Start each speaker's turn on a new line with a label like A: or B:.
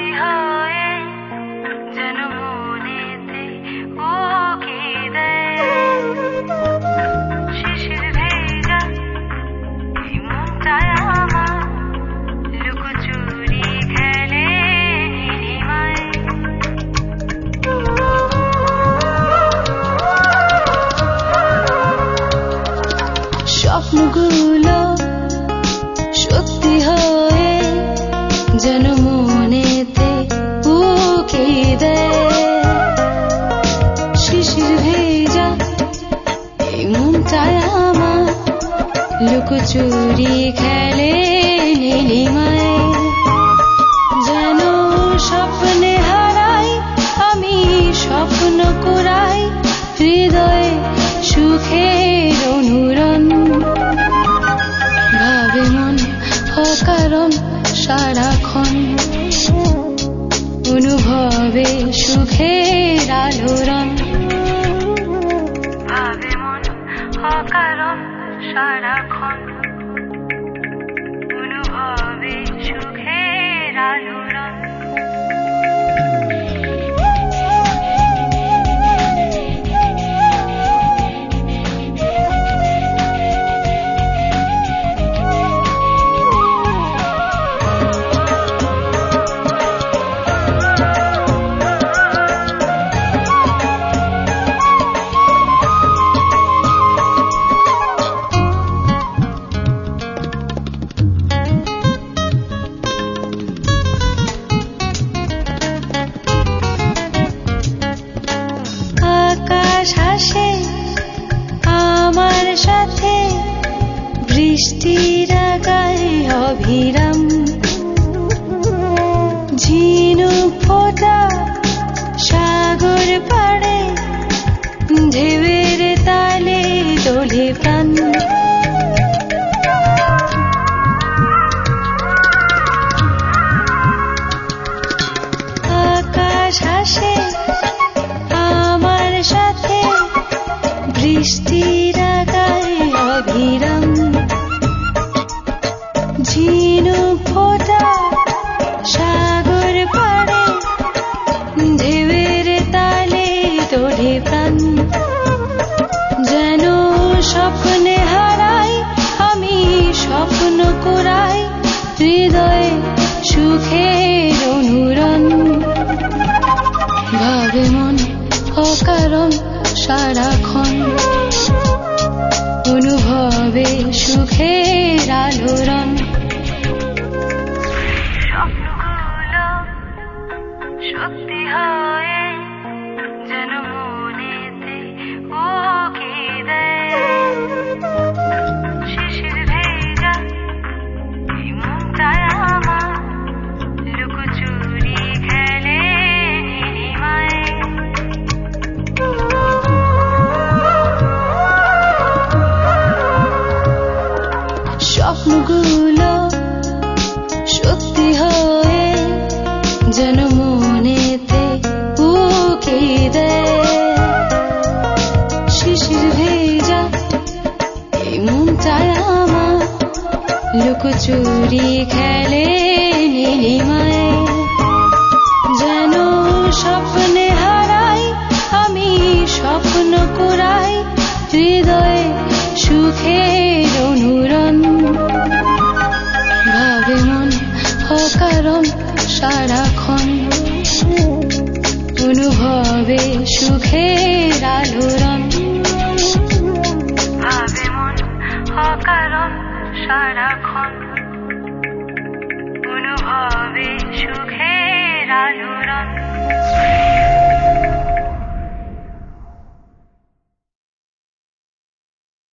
A: স্বপ্নগুলো সত্যি হয়ে যেন মনেতে উকি দেয়। শিশির ভেজা এই মনটায় আমার লুকোচুরি খেলে নীলিমায়। যেন স্বপ্নে হারাই আমি, স্বপ্ন কুড়াই হৃদয়ে সুখের অনুরণ। ভাবে মন অকারণ সারাক্ষণ, অনুভবে সুখের আলোড়ন। ভাবে মন অকারণ সারাক্ষণ, অনুভবে সুখের আলোড়ন। হাসে আমার সাথে বৃষ্টির গায়ে অবিরাম। ঝিনুক ফোটা সাগর পাড়ে ঢেউয়ের তালে দোলে প্রাণ। আকাশ হাসে আমার সাথে বৃষ্টির গায়ে অবিরাম। ঝিনুক ফোটা সাগর পাড়ে ঢেউয়ের তালে তোড়ে প্রাণ। যেন স্বপ্নে হারাই আমি, স্বপ্ন কুড়াই হৃদয়ে সুখের অনুরণ। ভাবে মন অকারণ সারাক্ষণ, অনুভবে সুখের আলোড়ন। স্বপ্নগুলো সত্যি হয়ে যেন মনেতে উকি দেয়। শিশির ভেজা এই মনটায় আমার লুকোচুরি খেলে নীলিমায়। স্বপ্নগুলো সত্যি হয়ে যেন মনেতে উকি দেয়। শিশির ভেজা এই মনটায় আমার লুকোচুরি খেলে নীলিমায়। যেন স্বপ্নে হারাই আমি, স্বপ্ন কুড়াই হৃদয়ে সুখের অনুরণ। ভাবে মন অকারণ সারাক্ষণ, অনুভবে সুখের আলোড়ন। ভাবে মন অকারণ সারাক্ষণ, অনুভবে সুখের আলোড়ন।